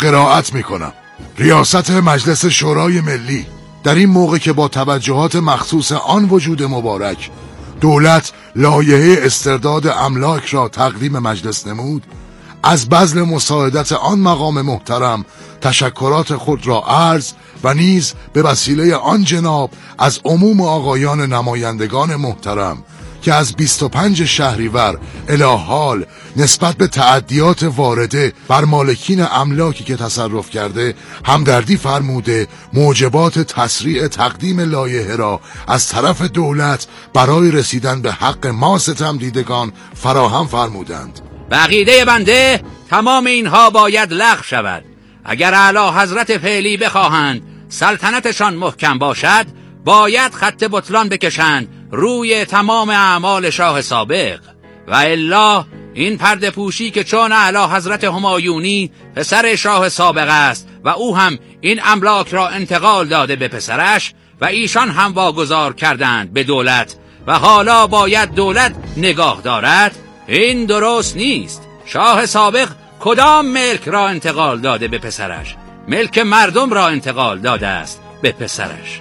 قرائت میکنم. ریاست مجلس شورای ملی در این موقع که با توجهات مخصوص آن وجود مبارک دولت لایحه استرداد املاک را تقدیم مجلس نمود، از بذل مساعدت آن مقام محترم تشکرات خود را عرض و نیز به وسیله آن جناب از عموم آقایان نمایندگان محترم که از 25 شهریور الی حال نسبت به تعدیات وارده بر مالکین املاکی که تصرف کرده همدردی فرموده موجبات تسریع تقدیم لایحه را از طرف دولت برای رسیدن به حق ما ستم دیدگان فراهم فرمودند. بقیده بنده تمام اینها باید لغو شود. اگر اعلی حضرت فعلی بخواهند سلطنتشان محکم باشد، باید خط بطلان بکشند روی تمام اعمال شاه سابق، و الا این پرده پوشی که چون اعلی حضرت همایونی پسر شاه سابق است و او هم این املاک را انتقال داده به پسرش و ایشان هم واگذار کردند به دولت و حالا باید دولت نگاه دارد، این درست نیست. شاه سابق کدام ملک را انتقال داده به پسرش؟ ملک مردم را انتقال داده است به پسرش.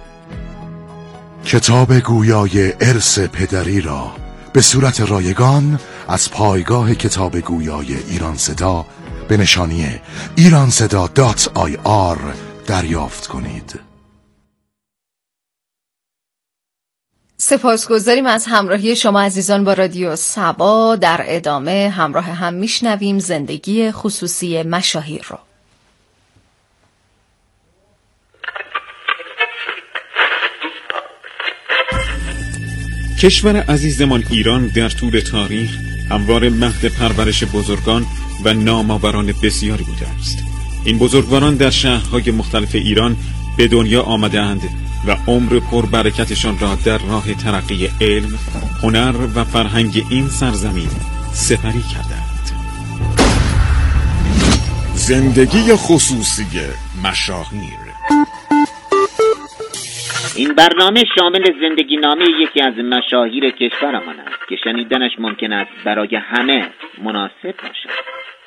کتاب گویای ارث پدری را به صورت رایگان از پایگاه کتاب گویای ایران صدا به نشانی iranseda.ir دریافت کنید. سپاسگزاریم از همراهی شما عزیزان با رادیو سبا. در ادامه همراه هم میشنویم زندگی خصوصی مشاهیر رو. کشور عزیزمان ایران در طول تاریخ همواره مهد پرورش بزرگان و نامآوران بسیاری بوده است. این بزرگواران در شهرهای مختلف ایران به دنیا آمده‌اند و عمر پربرکتشان را در راه ترقی علم، هنر و فرهنگ این سرزمین سپری کردند. زندگی خصوصی مشاهیر. این برنامه شامل زندگی نامه یکی از مشاهیر کشورمان است که شنیدنش ممکن است برای همه مناسب باشد.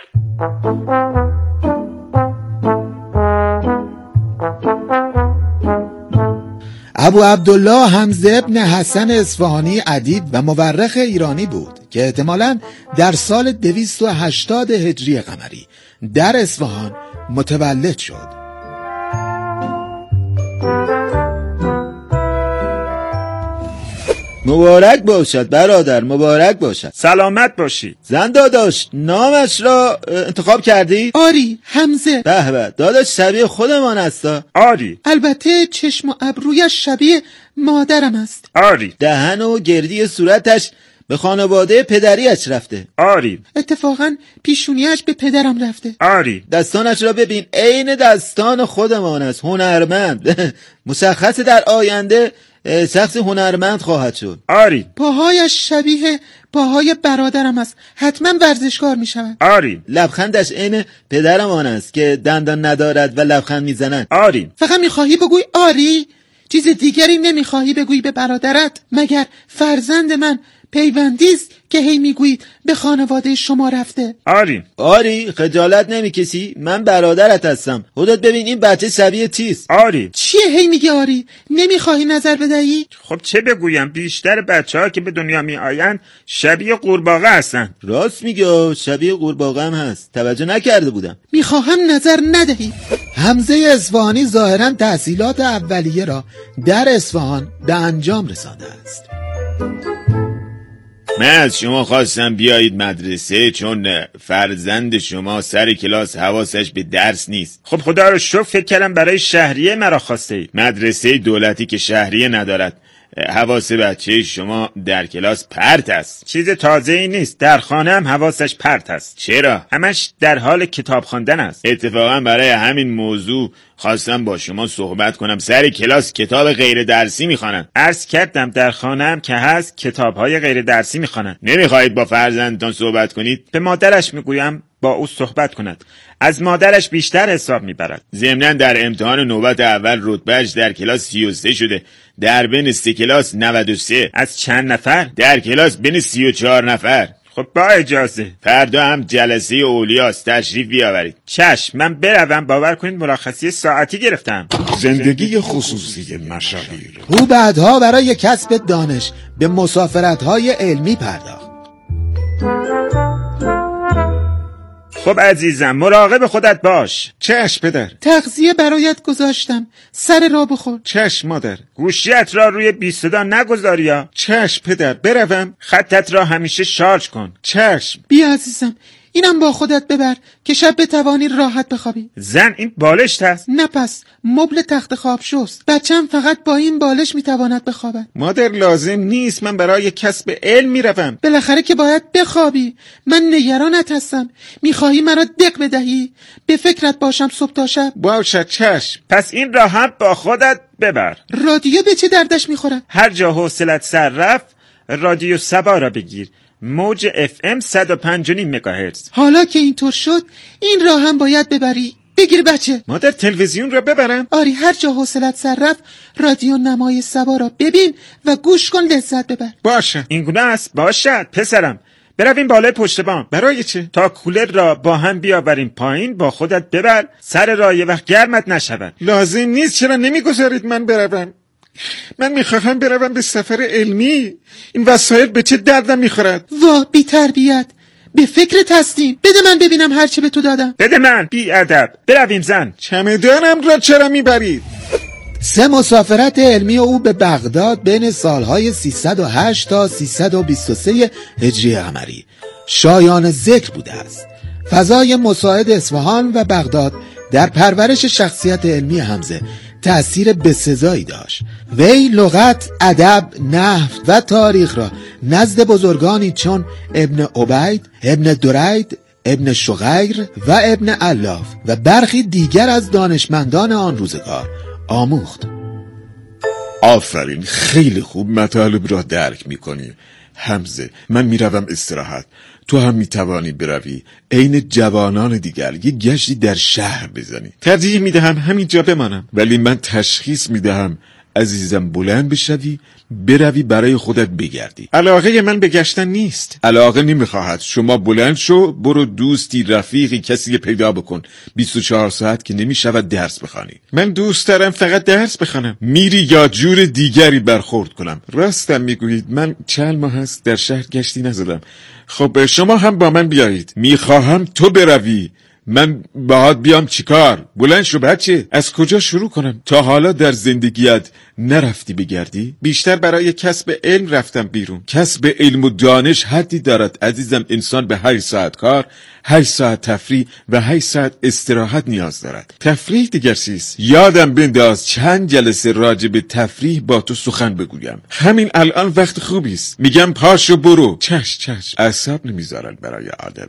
ابو عبدالله حمزه ابن حسن اصفهانی ادیب و مورخ ایرانی بود که احتمالاً در سال 280 هجری قمری در اصفهان متولد شد. مبارک باشد برادر، مبارک باشد. سلامت باشید. زن داداش نامش را انتخاب کردی؟ آری، حمزه. به به، داداش شبیه خودمان است. آری. البته چشم و ابرویش شبیه مادرم است. آری. دهن و گردی صورتش به خانواده پدریش رفته. آری. اتفاقا پیشونیش به پدرم رفته. آری. دستانش را ببین، عین دستان خودمان است. هنرمند. مشخص در آینده شخص هنرمند خواهد شد. آری. پاهایش شبیه پاهای برادرم است. حتما ورزشکار می شود. آری. لبخندش عین پدرمان است که دندان ندارد و لبخند می زند. آری. فقط می خواهی بگوی آری؟ چیز دیگری نمی خواهی بگویی به برادرت؟ مگر فرزند من پیوندیست که هی میگویید به خانواده شما رفته؟ آری. آری، خجالت نمیکشی؟ من برادرت هستم. خودت ببین این بچه شبیه چیست؟ آری. چیه هی میگی آری؟ نمیخواهی نظر بدهی؟ خب چه بگویم؟ بیشتر بچه‌ها که به دنیا میآیند شبیه قورباغه هستن. راست میگه، شبیه قورباغه هم هست. توجه نکرده بودم. میخواهم نظر ندهی. حمزه اصفهانی ظاهراً تحصیلات اولیه را در اصفهان به انجام رسانده است. من از شما خواستم بیایید مدرسه چون فرزند شما سر کلاس حواسش به درس نیست. خب خدا رو شکر، فکر کردم برای شهریه مرا خواسته اید. مدرسه دولتی که شهریه ندارد. حواس بچه شما در کلاس پرت است. چیز تازه ای نیست، در خانه هم حواسش پرت است. چرا؟ همش در حال کتاب خواندن است. اتفاقا برای همین موضوع خواستم با شما صحبت کنم. سر کلاس کتاب غیر درسی میخوانند. عرض کردم در خانه هم که هست کتاب‌های غیر درسی میخوانند. نمیخواهید با فرزندتان صحبت کنید؟ به مادرش میگویم با او صحبت کند. از مادرش بیشتر حساب میبرد. ضمناً در امتحان نوبت اول رتبهش در کلاس 33 شده. در بین 3 کلاس 93. از چند نفر؟ در کلاس بین 34 نفر. خب با اجازه. فردا هم جلسه اولیاست، تشریف بیاورید. چشم، من بروم. باور کنید مرخصی ساعتی گرفتم. زندگی خصوصی مشاهیر. او بعدها برای کسب دانش به مسافرت‌های علمی پرداخت. خب عزیزم، مراقب خودت باش. چشم پدر. تغذیه برایت گذاشتم، سر را بخور. چشم مادر. گوشیت را روی بی‌صدا نگذاریا. چشم پدر. بروم. خطت را همیشه شارژ کن. چشم. بیا عزیزم، اینم با خودت ببر که شب بتوانی راحت بخوابی. زن، این بالشت هست؟ نه پس مبل تخت خواب شست. بچم فقط با این بالش میتواند بخوابد. مادر لازم نیست، من برای کسب علم میروم. بالاخره که باید بخوابی. من نگرانت هستم. میخواهی مرا دق بدهی؟ به فکرت باشم صبح تا شب. باشد چشم. پس این را هم با خودت ببر. رادیو به چه دردش میخورد؟ هر جا حوصلت سر رفت رادیو سبا را بگیر. موج FM 105.5 مگاهرتز. حالا که اینطور شد این را هم باید ببری. بگیر بچه. مادر تلویزیون را ببرم؟ آری، هر جا حوصلت سر رفت رادیو نمای سبا را ببین و گوش کن، لذت ببر. باشه. این گونه است. باشد پسرم. برویم بالای پشت بام. برای چه؟ تا کولر را با هم بیاوریم پایین. با خودت ببر، سر راه یه وقت گرمت نشود. لازم نیست. چرا نمیگذارید من بروم؟ من میخواهم بروم به سفر علمی. این وسایل به چه دردم میخورد؟ واه بی تربیت. به فکرت هستیم. بده من ببینم هرچه به تو دادم. بده من. بی ادب. برویم زن. چمدانم را چرا میبرید؟ 3 مسافرت علمی او به بغداد بین سالهای 308 تا 323 هجری قمری شایان ذکر بوده است. فضای مساعد اصفهان و بغداد در پرورش شخصیت علمی حمزه تأثیر بسزایی داشت. وی لغت، ادب، نحو و تاریخ را نزد بزرگانی چون ابن عبید، ابن درید، ابن شغیر و ابن علاف و برخی دیگر از دانشمندان آن روزگار آموخت. آفرین، خیلی خوب مطالب را درک میکنی. حمزه، من میروم استراحت. تو هم میتوانی بروی عین جوانان دیگر یه گشتی در شهر بزنی. ترجیح میدهم همینجا بمانم، ولی من تشخیص میدهم عزیزم بلند بشوی، بروی برای خودت بگردی. علاقه من به گشتن نیست. علاقه نمیخواهد. شما بلند شو، برو دوستی، رفیقی، کسی پیدا بکن. 24 ساعت که نمیشود درس بخوانی. من دوست دارم فقط درس بخوانم. میری یا جور دیگری برخورد کنم؟ راستم میگویید، من چند ماه هست در شهر گشتی نزدم. خب شما هم با من بیایید. میخواهم تو بروی. من باهات بیام چیکار؟ بلند شو بچه. از کجا شروع کنم؟ تا حالا در زندگیت نرفتی بگردی؟ بیشتر برای کسب علم رفتم بیرون. کسب علم و دانش حدی دارد عزیزم. انسان به 8 ساعت کار، 8 ساعت تفریح و 8 ساعت استراحت نیاز دارد. تفریح دیگر چیست؟ یادم بنداز چند جلسه راجع به تفریح با تو سخن بگویم. همین الان وقت خوبی است. میگم پاشو برو. چش اعصاب نمیذارن برای آدم.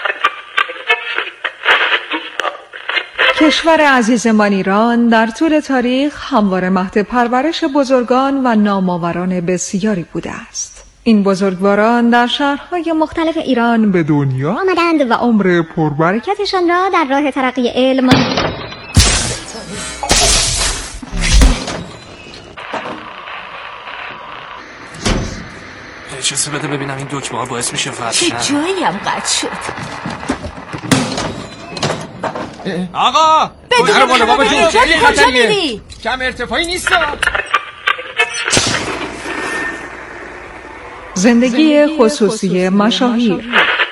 کشور عزیزمان ایران در طول تاریخ همواره مهد پرورش بزرگان و نامآوران بسیاری بوده است. این بزرگواران در شهرهای مختلف ایران به دنیا آمدند و عمر پربرکتشان را در راه ترقی علم اجازه بده ببینم این دکمه ها باعث میشه فرشن. چه جایی هم قطع شد. آقا بدون بالا بابا جون، خیلی خطریه. کم ارتفاعی نیست. زندگی خصوصی مشاهیر.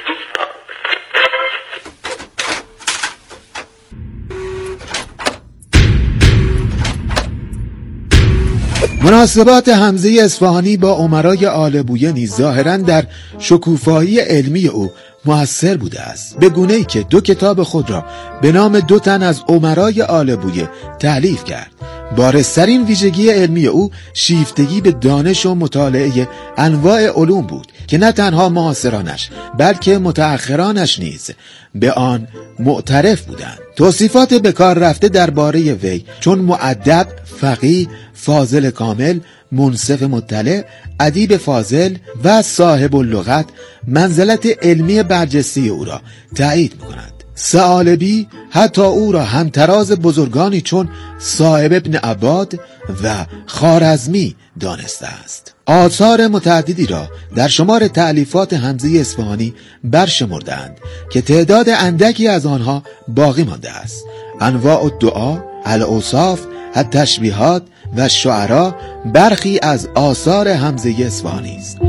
مناسبات حمزه اصفهانی با امرای آل بویه نیز ظاهراً در شکوفایی علمی او مؤثر بوده است، به گونه‌ای که 2 کتاب خود را به نام 2 تن از امرای آل بویه تألیف کرد. بارزترین ویژگی علمی او شیفتگی به دانش و مطالعه انواع علوم بود که نه تنها معاصرانش بلکه متأخرانش نیز به آن معترف بودند. توصیفات بکار رفته درباره وی چون مؤدب، فقیه، فاضل کامل، منصف مطلع، ادیب فاضل و صاحب اللغت منزلت علمی برجسته او را تایید می‌کند. ثعالبی حتی او را همتراز بزرگانی چون صاحب ابن عباد و خوارزمی دانسته است. آثار متعددی را در شمار تألیفات حمزه اصفهانی برشمردند که تعداد اندکی از آنها باقی مانده است. انواع الدعا، الاوصاف، التشبیهات و شعرا برخی از آثار حمزه اصفهانی است.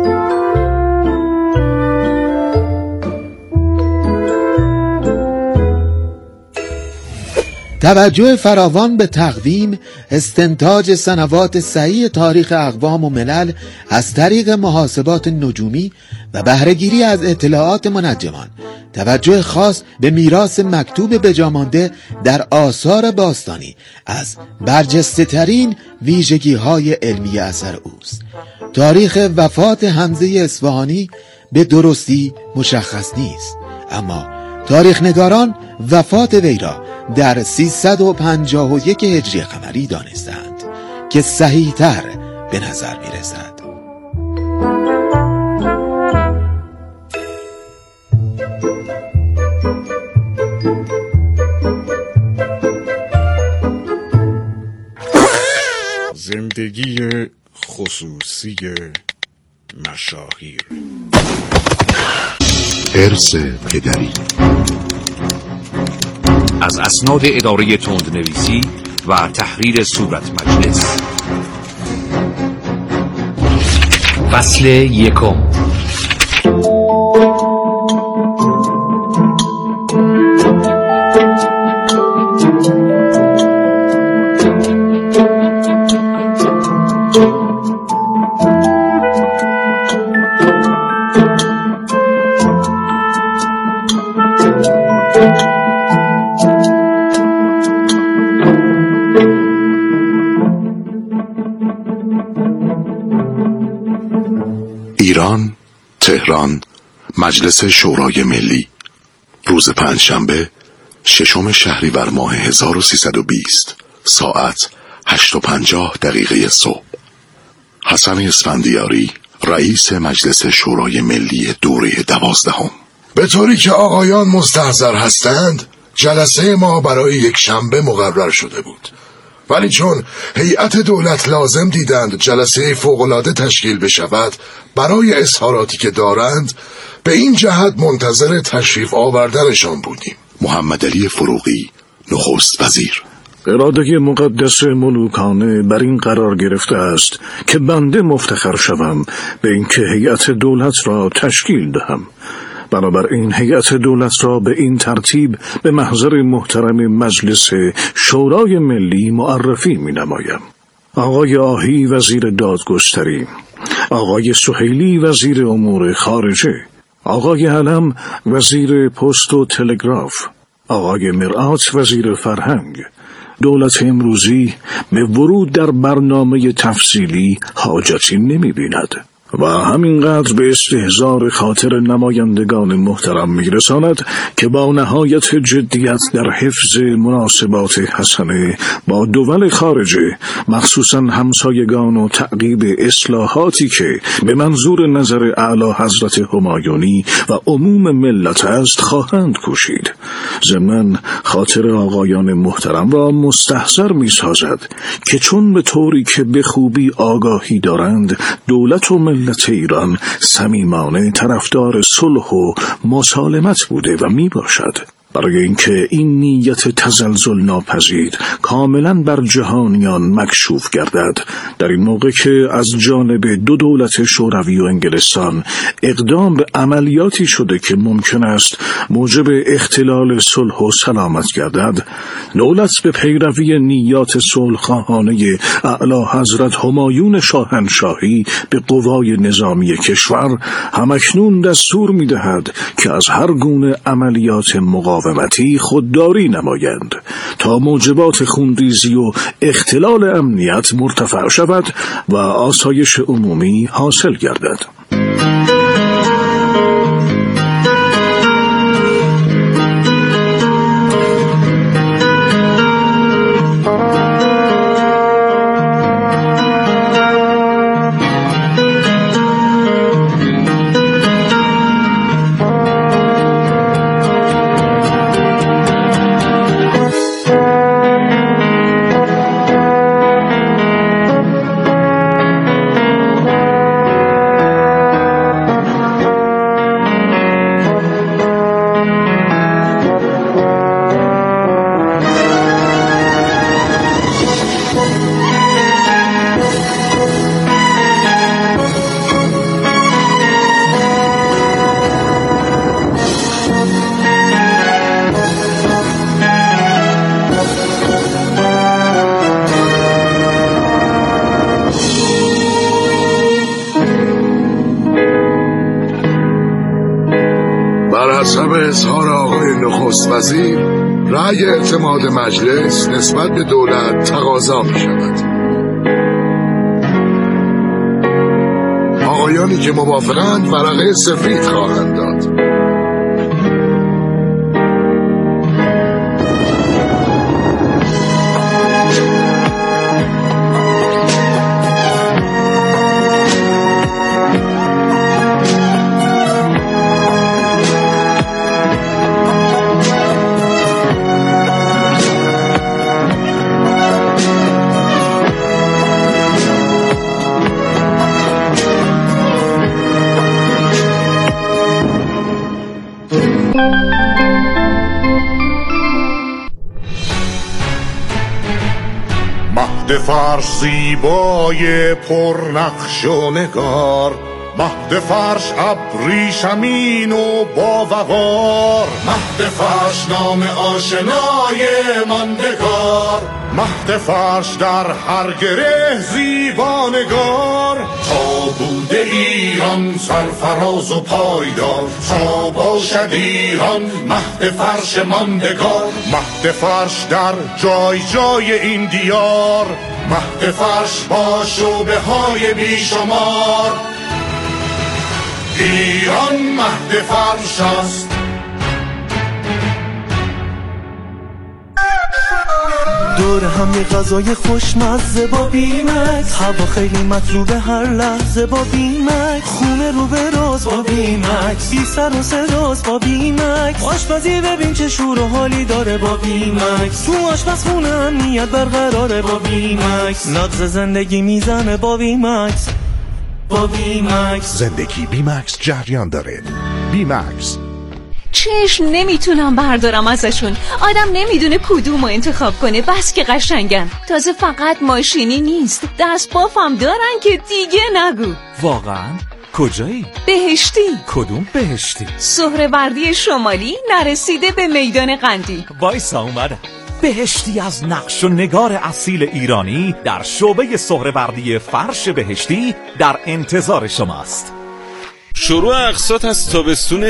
توجه فراوان به تقویم، استنتاج سنوات صحیح تاریخ اقوام و ملل از طریق محاسبات نجومی و بهره‌گیری از اطلاعات منجمان، توجه خاص به میراث مکتوب بجامانده در آثار باستانی از برجسته‌ترین ویژگی‌های علمی اثر اوست. تاریخ وفات حمزه اصفهانی به درستی مشخص نیست، اما تاریخ نگاران وفات وی را در 351 هجری قمری دانستند که صحیح‌تر به نظر می‌رسد. زندگی خصوصی مشاهیر. ارث پدری از اسناد اداره تندنویسی و تحریر صورت مجلس. فصل 1. ایران، تهران، مجلس شورای ملی، روز پنجشنبه 6 شهریور ماه 1320، ساعت 8:50 صبح. حسن اسفندیاری، رئیس مجلس شورای ملی دوره 12. به طوری که آقایان مستحضر هستند، جلسه ما برای یک شنبه مقرر شده بود، ولی چون هیئت دولت لازم دیدند جلسه فوق‌العاده تشکیل بشود برای اظهاراتی که دارند، به این جهت منتظر تشریف آوردنشان بودیم. محمد علی فروغی، نخست وزیر: اراده مقدس ملوکانه بر این قرار گرفته است که بنده مفتخر شوم به اینکه هیئت دولت را تشکیل دهم. بنابراین هیئت دولت را به این ترتیب به محضر محترم مجلس شورای ملی معرفی می نمایم. آقای آهی وزیر دادگستری، آقای سهیلی وزیر امور خارجه، آقای علم وزیر پست و تلگراف، آقای مرآت وزیر فرهنگ. دولت امروزی به ورود در برنامه تفصیلی حاجتی نمی بیند و همینقدر به استحضار خاطر نمایندگان محترم میرساند که با نهایت جدیت در حفظ مناسبات حسنه با دول خارجه، مخصوصا همسایگان و تعقیب اصلاحاتی که به منظور نظر اعلی حضرت همایونی و عموم ملت است خواهند کوشید. ضمن خاطر آقایان محترم را مستحضر میسازد که چون به طوری که به خوبی آگاهی دارند دولت و ملت ایران صمیمانه طرفدار صلح و مسالمت بوده و می باشد، برای اینکه این نیت تزلزل ناپذیر کاملا بر جهانیان مکشوف گردد، در این موقع که از جانب دو دولت شوروی و انگلستان اقدام به عملیاتی شده که ممکن است موجب اختلال صلح و سلامت گردد، دولت به پیروی نیات صلح‌خواهانه اعلی حضرت همایون شاهنشاهی به قوای نظامی کشور همکنون دستور می‌دهد که از هر گونه عملیات مقاومتی خودداری نمایند تا موجبات خونریزی و اختلال امنیت مرتفع شود و آسایش عمومی حاصل گردد. وزیر رأی اعتماد مجلس نسبت به دولت تقاضا می شود. آقایانی که موافقند ورقه سفید خواهند داد. مهد فرش زیبای پرنقش و نگار، مهد فرش ابریشمین و باوقار، مهد فرش نام آشنای ماندگار، مهد فرش در هر گره زیبانگار. تا بوده ایران سرفراز و پایدار، تا باشد ایران مهد فرش ماندگار. مهد فرش در جای جای این دیار، مهد فرش با شعبه های بیشمار. ایران مهد فرش است. دور هم یه غذای خوشمزه با بیمکس، هوا خیلی مطلوبه هر لحظه با بیمکس، خونه رو به راز با بیمکس، بی سر و صداست با بیمکس، آشپزی ببین چه شور و حالی داره با بیمکس، تو آشپزخونه امنیت برقراره با بیمکس، نبض زندگی میزنه با بیمکس، با بیمکس. زندگی بیمکس جریان داره. بیمکس. چشم نمیتونم بردارم ازشون. آدم نمیدونه کدومو انتخاب کنه، بس که قشنگن. تازه فقط ماشینی نیست، دست بافم دارن که دیگه نگو. واقعا؟ کجایی؟ بهشتی. کدوم بهشتی؟ سهروردی شمالی نرسیده به میدان قندی. وایسا اومدم. بهشتی از نقش و نگار اصیل ایرانی در شعبه سهروردی فرش بهشتی در انتظار شماست. شروع اقساط از تابستون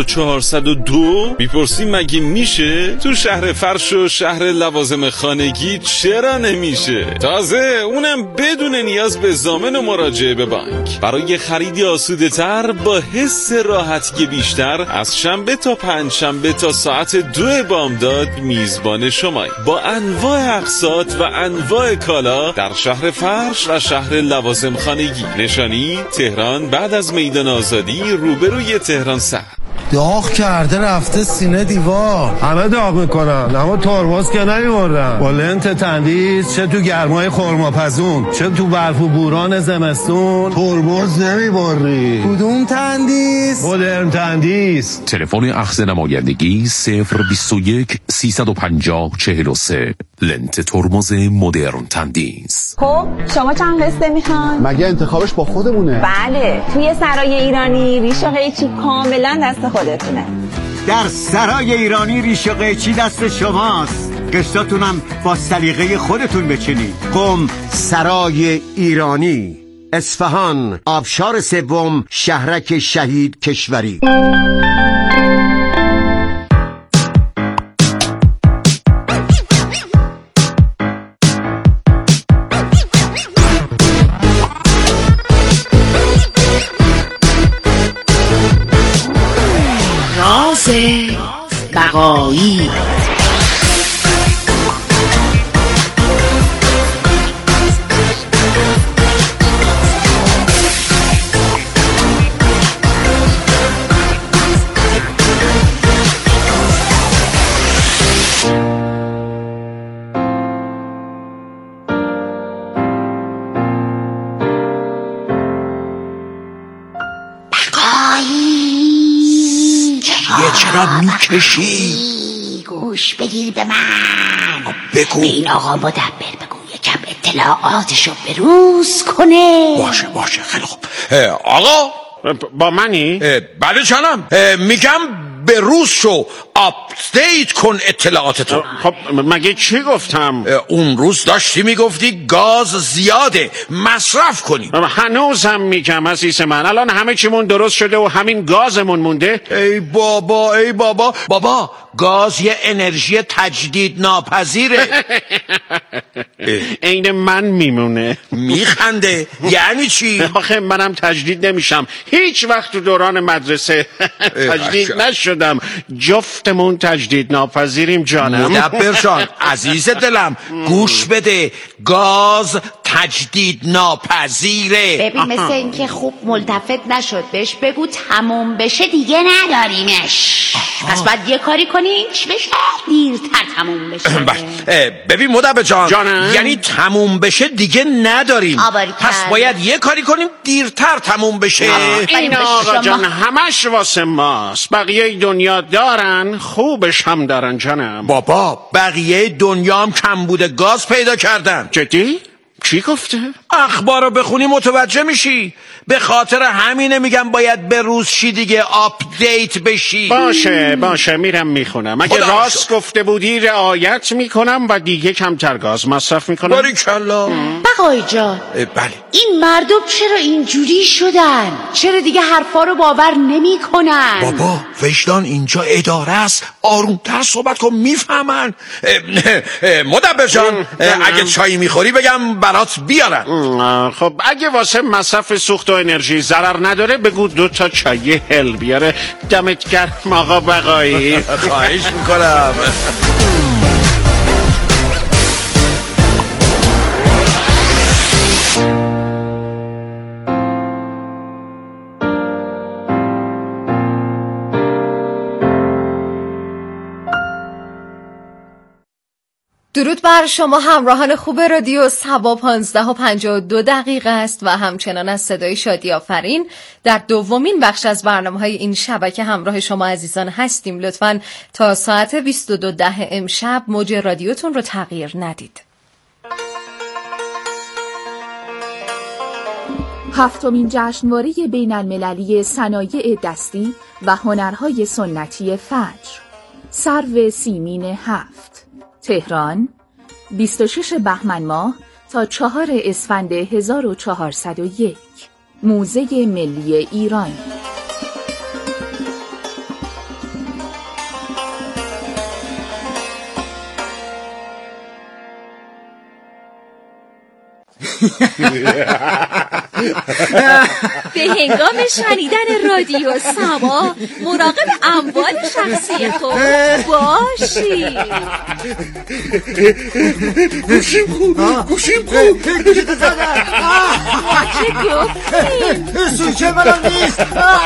1402. میپرسی مگه میشه؟ تو شهر فرش و شهر لوازم خانگی چرا نمیشه؟ تازه اونم بدون نیاز به ضامن و مراجعه به بانک. برای خریدی آسوده تر با حس راحتی بیشتر، از شنبه تا پنجشنبه تا ساعت 2 بامداد میزبان شمایی با انواع اقساط و انواع کالا در شهر فرش و شهر لوازم خانگی. نشانی تهران بعد از میدان آزادی روبروی تهران سر. داغ کرده رفته سینه دیوار. همه داغ میکنن اما ترمز که نمیبردن. با لنت تندیس چه تو گرمای خرماپزون چه تو برف و بوران زمستون ترمز نمیبری. کدوم تندیس؟ مدرن تندیس. تلفن اخذ نمایندگی 021 350 43. لنت ترمز مدرن تندیس. خب شما چند قسطه میخوان؟ مگه انتخابش با خودمونه؟ بله، توی سرای ایرانی ریش و قیچی کاملا دست خودتونه. در سرای ایرانی ریش و قیچی دست شماست، قسطاتونم با سلیقه خودتون بچینید. قم سرای ایرانی، اصفهان، آبشار سوم، شهرک شهید کشوری. بقایی. چرا میکشی؟ گوش بگیر به من. بگو. به این آقا مدبر بگو یکم اطلاعاتشو بروز کنه. باشه خیلی خوب. آقا با منی؟ بله جانم. میگم به روز شو، آپدیت کن اطلاعاتتو. خب مگه چی گفتم؟ اون روز داشتی میگفتی گاز زیاده مصرف کنی. هنوزم میگم عزیز من، الان همه چیمون درست شده و همین گازمون مونده. ای بابا بابا، گاز یه انرژی تجدید ناپذیره. عین من میمونه. میخنده؟ یعنی چی؟ آخه منم تجدید نمیشم، هیچ وقت تو دوران مدرسه تجدید نشدم. جفتمون تجدید ناپذیریم جانم. مدبر جان عزیز دلم گوش بده، گاز تجدید ناپذیره. ببین مثل این که خوب ملتفت نشد، بهش بگو تموم بشه دیگه نداریمش. پس باید یه کاری کنیم چی بشه دیرتر تموم بشه. ببین مدبر جان جانم؟ یعنی تموم بشه دیگه نداریم، پس باید یه کاری کنیم دیرتر تموم بشه. این آقا جان همش واسه ماست، بقیه دنیا دارن خوبش هم دارن جانم. بابا بقیه دنیا هم کمبود گاز پیدا کردن. جدی؟ چی گفته؟ اخبار رو بخونی متوجه میشی. به خاطر همینه میگم باید به روز شی دیگه، آپدیت بشی. باشه میرم میخونم. اگه راست گفته بودی رعایت میکنم و دیگه کمتر گاز مصرف میکنم. باریکالله. بقای جان بله، این مردم چرا اینجوری شدن؟ چرا دیگه حرفا رو باور نمی کنن؟ بابا وجدان اینجا اداره است، آرومتر صحبت کن میفهمن. مدبر جان اگه چایی میخوری بگم برات بیارن. خب اگه واسه مصرف سوخت و انرژی ضرر نداره بگو 2 تا چای هل بیاره. دمت گرم آقا بقایی. خواهش میکنم. درود بر شما همراهان خوب رادیو صبا. 15:52 است و همچنان از صدای شادی آفرین در دومین بخش از برنامه‌های این شبکه همراه شما عزیزان هستیم. لطفاً تا ساعت 22:10 امشب موج رادیوتون رو تغییر ندید. 7مین جشنواره بین المللی صنایع دستی و هنرهای سنتی فجر، سرو سیمین 7، تهران، 26 بهمن ماه تا 4 اسفند 1401، موزه ملی ایران. به هنگام شنیدن رادیو صبا مراقب اموال شخصی خود باشید. گوشیم خوب چه گفتیم؟ سوچه منم نیست.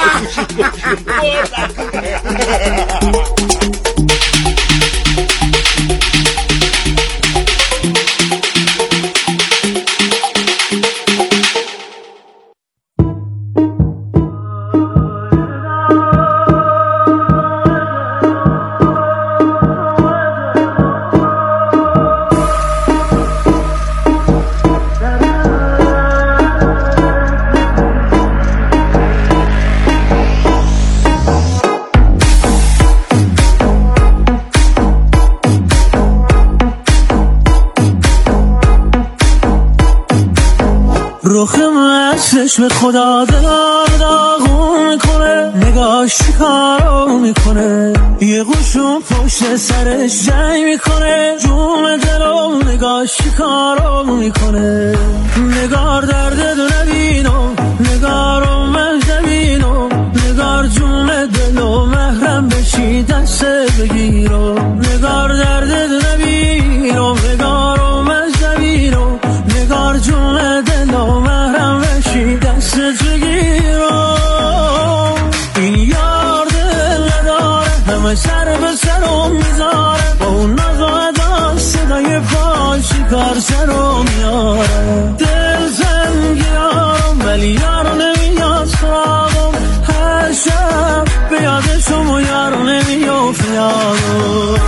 رخ من چشم خدا دلار داغون میکنه، نگاش چیکارو میکنه، یه قشون پشت سرش جنگ میکنه، جون دلو نگاش چیکارو میکنه. نگار درد دو نبینم، نگارو من زمینم، نگار جون دلو محرم بشی دست بگیرم. نگار درد دو نبینم، نگارو من زمینم، نگار جون دلو محرم بشی دست بگیرم. این یار دل نداره، همه سر به سرم میذاره، با اون ناز و ادا صدای پاشی کار سرم میاره. دل زنگیارم ولی یار نمیاد سراغم، هر شب به یادشم و یار نمیافت یادم.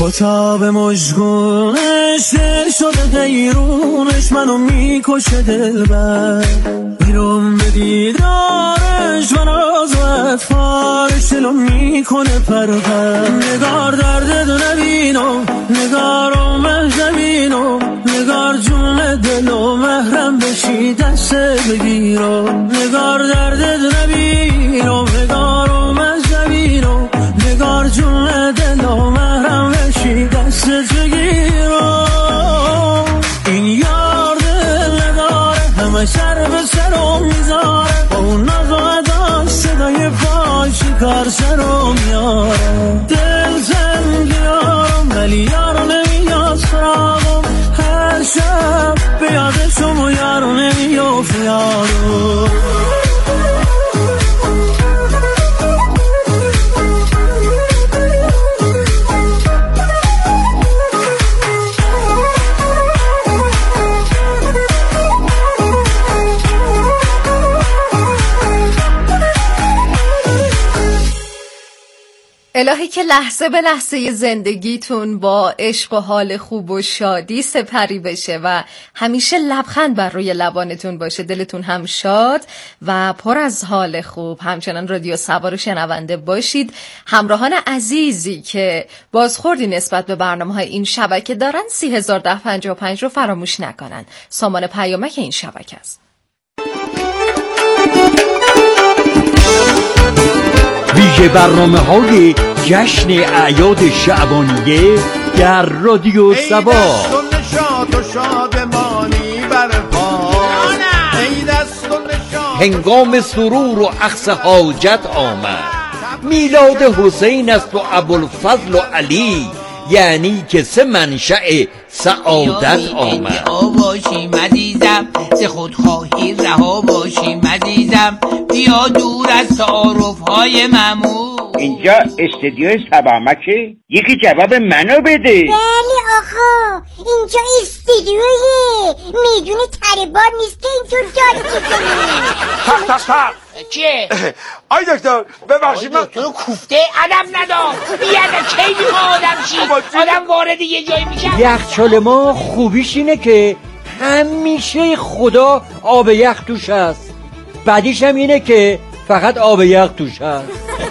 با تاب مشگونش دل شده حیرونش منو میکشه دلبر میرم به دیدارش من از اطفالش دلو میکنه پرپر نگار درد دو نبینم نگارم مهزمینم نگار جون دلو محرم بشی دست بگیرم نگار درد دو نبینم نگارم مهزمینم نگار جون دلو محرم بشی دست بگیرم این یار دل نداره همه سر به سرم میذاره با اون نزاده صدای پاشی کار سرم میاره دل زنگیارم ولی یارو نمیاد سراغم هر شب به یادشم و یارو نمیافت یارو الهی که لحظه به لحظه زندگیتون با عشق و حال خوب و شادی سپری بشه و همیشه لبخند بر روی لبانتون باشه، دلتون هم شاد و پر از حال خوب. همچنان رادیو سبا رو شنونده باشید. همراهان عزیزی که بازخوردی نسبت به برنامه‌های این شبکه دارن 301055 رو فراموش نکنن. سامان پیامک این شبکه است. ویژه برنامه‌های جشن اعیاد شعبانیه در رادیو سبا. ای دست و نشاط و شادمانی برپا، ای دست و نشاط. هنگام سرور و اخذ حاجت آمد. میلاد حسین است و ابوالفضل و علی، یعنی که سه منشأ سعادت آمد. باشیم عزیزم ز خودخواهی رها باشیم عزیزم، بیا دور از تعارف‌های معمول. اینجا استودیو سبامکه، یکی جواب منو بده. بله آقا، اینجا استودیوی میدون تریبار نیست که اینطور داد کنی. تق چیه؟ آی دکتر ببخشید من تو کوفته ادب ندار. بیادب کی میخوا آدم چی؟ آدم وارد یه جایی میشه. یخچال ما خوبیش اینه که همیشه خدا آب یخ توش هست، بعدیش هم اینه که فقط آب یخ توش هست.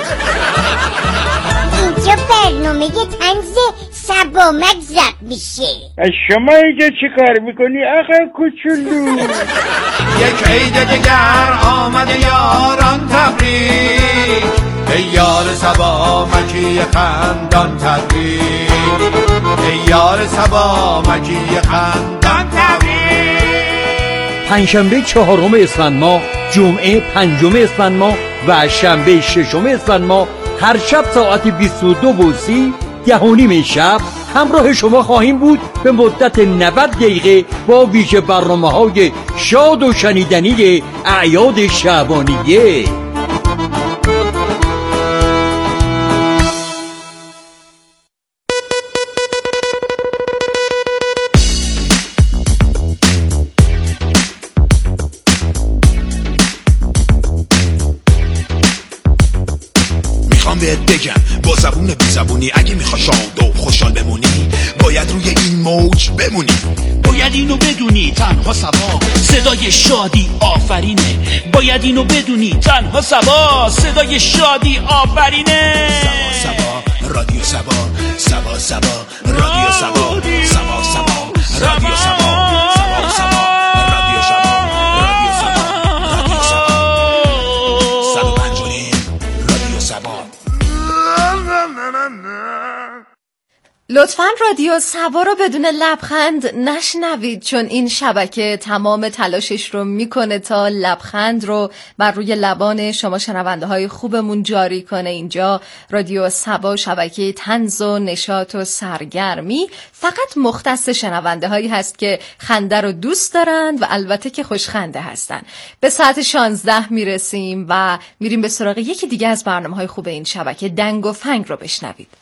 اینجا برنامه طنز سبامک ضبط میشه. شما اینجا چی کار میکنی آقا کوچولو؟ یک عید دگر آمده یاران تبریک، ای یار سبامکی خندان تبریک، ای یار سبامکی خندان تبریک. پنجشنبه 4 اسفند ماه، جمعه 5 اسفند ماه و شنبه 6 اسفند ماه هر شب ساعت 22:30 10:30 شب همراه شما خواهیم بود به مدت 90 دقیقه با ویژه برنامه‌های شاد و شنیدنی اعیاد شعبانیه. بهت بگم با زبون بی زبونی، اگه میخوا شاد و خوشحال بمونی باید روی این موج بمونی. باید اینو بدونی تنها سبا صدای شادی آفرینه، باید اینو بدونی تنها سبا صدای شادی آفرینه. سبا سبا رادیو سبا، سبا سبا رادیو سبا، سبا سبا رادیو سبا، سبا سبا رادیو سبا، رادیو سبا، رادیو سبا 105 رادیو سبا. لطفاً رادیو سبا رو بدون لبخند نشنوید، چون این شبکه تمام تلاشش رو میکنه تا لبخند رو بر روی لبان شما شنونده های خوبمون جاری کنه. اینجا رادیو سبا شبکه طنز و نشاط و سرگرمی فقط مختص شنونده هایی هست که خنده رو دوست دارند و البته که خوشخنده هستن. به ساعت 16 میرسیم و میریم به سراغ یکی دیگه از برنامه های خوب این شبکه، دنگ و فنگ رو بشنوید.